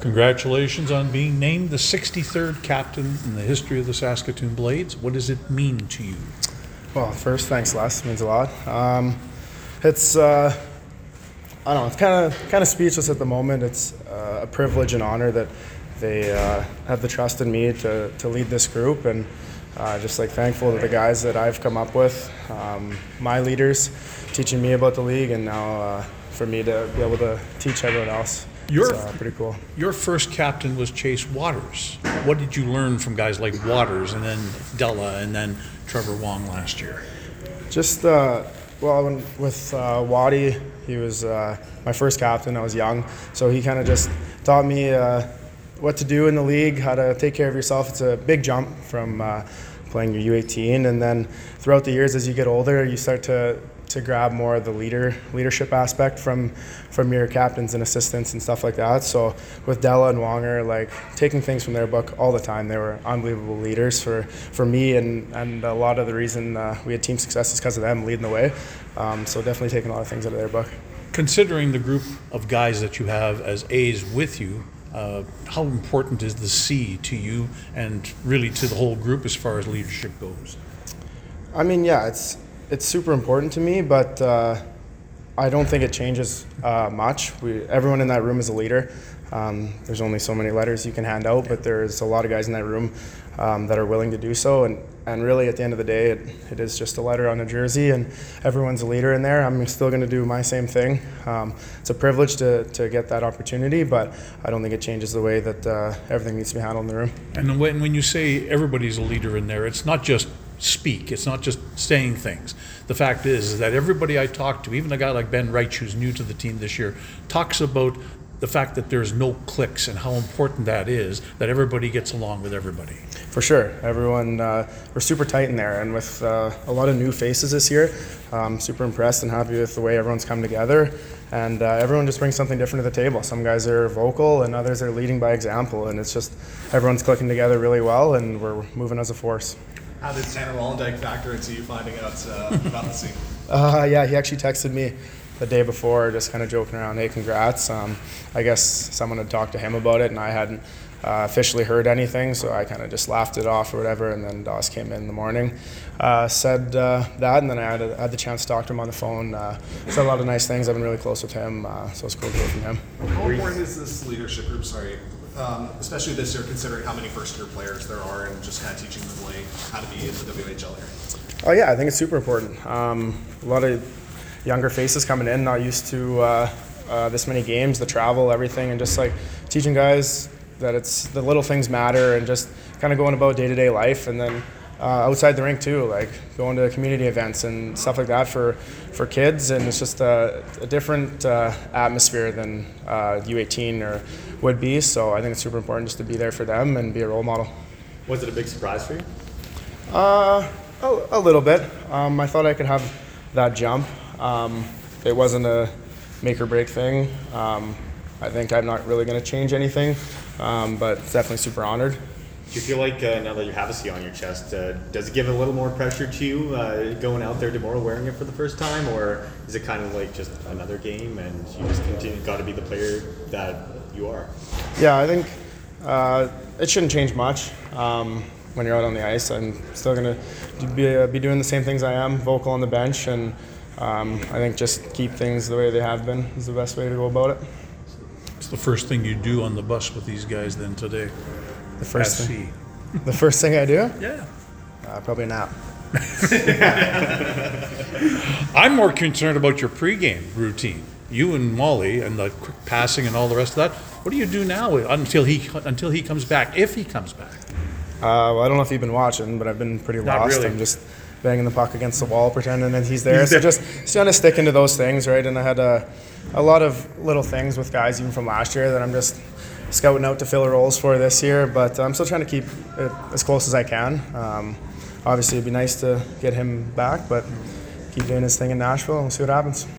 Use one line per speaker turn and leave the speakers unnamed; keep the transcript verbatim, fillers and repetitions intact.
Congratulations on being named the sixty-third captain in the history of the Saskatoon Blades. What does it mean to you?
Well, first, thanks, Les. It means a lot. Um, it's, uh, I don't know, it's kind of kind of speechless at the moment. It's uh, a privilege and honor that they uh, have the trust in me to, to lead this group, and uh, just like thankful to the guys that I've come up with, um, my leaders, teaching me about the league, and now uh, for me to be able to teach everyone else.
Your,
it's uh, pretty cool.
Your first captain was Chase Waters. What did you learn from guys like Waters and then Della and then Trevor Wong last year?
Just, uh, well, when, with uh, Waddy, he was uh, my first captain. I was young, so he kind of just taught me uh, what to do in the league, how to take care of yourself. It's a big jump from uh, playing your U eighteen, and then throughout the years as you get older, you start to to grab more of the leader leadership aspect from from your captains and assistants and stuff like that. So with Della and Wonger, like taking things from their book all the time, they were unbelievable leaders for for me, and and a lot of the reason uh, we had team success is because of them leading the way. Um, so definitely taking a lot of things out of their book.
Considering the group of guys that you have as A's with you, uh, how important is the C to you and really to the whole group as far as leadership goes?
I mean, yeah, it's It's super important to me, but uh, I don't think it changes uh, much. We, everyone in that room is a leader. Um, there's only so many letters you can hand out, but there's a lot of guys in that room um, that are willing to do so. And, and really, at the end of the day, it, it is just a letter on a jersey, and everyone's a leader in there. I'm still going to do my same thing. Um, it's a privilege to, to get that opportunity, but I don't think it changes the way that uh, everything needs to be handled in the room.
And when, when you say everybody's a leader in there, it's not just speak. It's not just saying things. The fact is, is that everybody I talk to, even a guy like Ben Reich, who's new to the team this year, talks about the fact that there's no cliques and how important that is, that everybody gets along with everybody.
For sure. Everyone, uh, we're super tight in there, and with uh, a lot of new faces this year, I'm super impressed and happy with the way everyone's come together. And uh, everyone just brings something different to the table. Some guys are vocal and others are leading by example, and it's just everyone's clicking together really well, and we're moving as a force.
How did Tanner Wallendyke factor into you finding out uh, about the scene?
Uh, yeah, he actually texted me the day before, just kind of joking around, hey, congrats. Um, I guess someone had talked to him about it, and I hadn't uh, officially heard anything, so I kind of just laughed it off or whatever, and then Doss came in in the morning, uh, said uh, that, and then I had, a, had the chance to talk to him on the phone. Uh, said a lot of nice things. I've been really close with him, uh, so it's cool to hear from him.
How important is this leadership group, sorry, um, especially this year, considering how many first-year players there are and just kind of teaching them like how to be in the W H L here?
Oh yeah, I think it's super important. Um, a lot of younger faces coming in, not used to uh, uh, this many games, the travel, everything, and just like teaching guys that it's the little things matter, and just kind of going about day-to-day life, and then uh, outside the rink too, like going to community events and stuff like that for for kids, and it's just a, a different uh, atmosphere than uh, U eighteen or would be. So I think it's super important just to be there for them and be a role model.
Was it a big surprise for you?
Uh, a, a little bit. Um, I thought I could have that jump. Um, it wasn't a make or break thing. Um, I think I'm not really going to change anything, um, but definitely super honored.
Do you feel like uh, now that you have a C on your chest, uh, does it give a little more pressure to you uh, going out there tomorrow wearing it for the first time, or is it kind of like just another game and you just continue got to be the player that you are?
Yeah, I think uh, it shouldn't change much. Um, when you're out on the ice, I'm still going to be, uh, be doing the same things I am, vocal on the bench, and um, I think just keep things the way they have been is the best way to go about it.
It's the first thing you do on the bus with these guys then today.
The first
At
thing.
sea.
The first thing I do?
Yeah.
Uh, probably a nap.
I'm more concerned about your pregame routine. You and Molly and the quick passing and all the rest of that. What do you do now until he until he comes back, if he comes back?
Uh, well, I don't know if you've been watching, but I've been pretty
Not
lost.
really.
I'm just banging the puck against the wall, pretending that he's there. So just trying to stick into those things, right? And I had a, a lot of little things with guys even from last year that I'm just scouting out to fill roles for this year. But I'm still trying to keep it as close as I can. Um, obviously, it'd be nice to get him back, but keep doing his thing in Nashville and we'll see what happens.